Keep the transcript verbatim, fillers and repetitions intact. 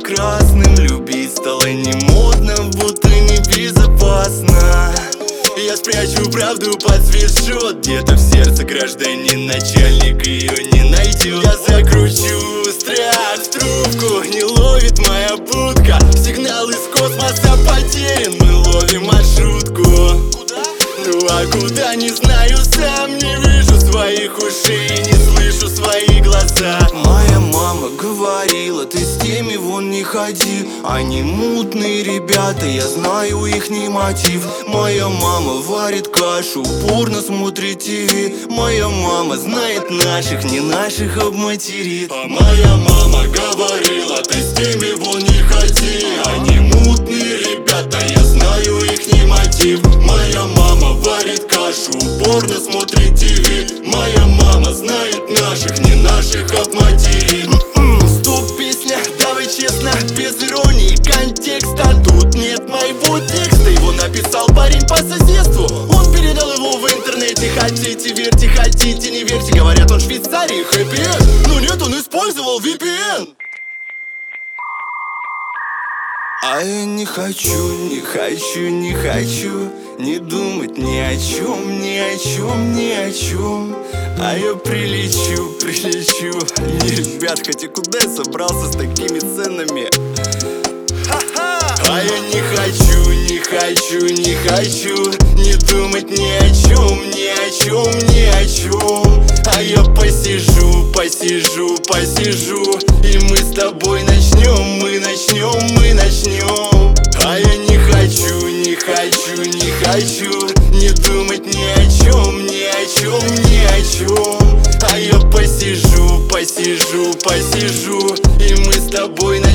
красным. Любить стало не модно, будто небезопасно. Я спрячу правду под свитшот, где-то в сердце гражданин начальник ее не найдет. Я закручу страх в трубку, не ловит моя будка. Сигнал из космоса потерян, мы ловим маршрутку. Ну а куда, не знаю сам, не вижу своих ушей, не слышу свои глаза. Моя мама говорила, ты с теми вон не ходи, они мутные ребята, я знаю ихний мотив. Моя мама варит кашу, упорно смотрит ТВ. Моя мама знает наших, не наших обматерит. А моя мама говорила, ты с теми вон не ходи, они мутные ребята, я знаю ихний мотив. Моя мама варит кашу, упорно смотрит ТВ. Моя мама знает наших, не наших обматерит. Стоп, песня, давай честно, без иронии контекста. Тут нет моего текста, его написал парень по соседству. Он передал его в интернете, хотите верьте, хотите не верьте. Говорят, он в Швейцарии хэппи-энд, но нет, он использовал ви пи эн. А я не хочу, не хочу, не хочу не думать ни о чем, ни о чем, ни о чем. А я прилечу, прилечу. Не, ребят, хотя куда я собрался с такими ценами? А я не хочу, не хочу, не хочу не думать ни о чем, ни о чем, ни о чем. А я посижу, посижу, посижу, и мы с тобой начнем, мы начнем, мы начнем. А я не хочу, не хочу, не хочу не думать ни о чем, ни о чем, ни о чем. А я посижу, посижу, посижу, и мы с тобой начнем.